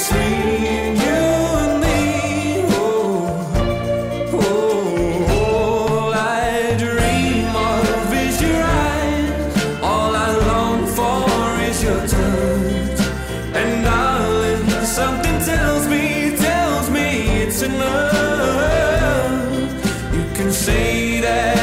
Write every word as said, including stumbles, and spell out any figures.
between you and me. Oh, oh, all I dream of is your eyes. All I long for is your touch. And darling, something tells me, tells me it's enough. You can say that